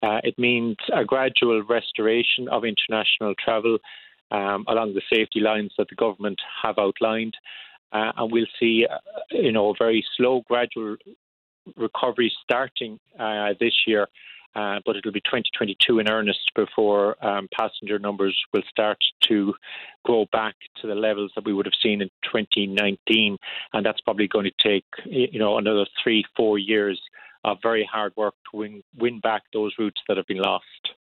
It means a gradual restoration of international travel along the safety lines that the government have outlined. And we'll see, a very slow, gradual recovery starting this year. But it'll be 2022 in earnest before passenger numbers will start to go back to the levels that we would have seen in 2019. And that's probably going to take, another 3-4 years of very hard work to win back those routes that have been lost.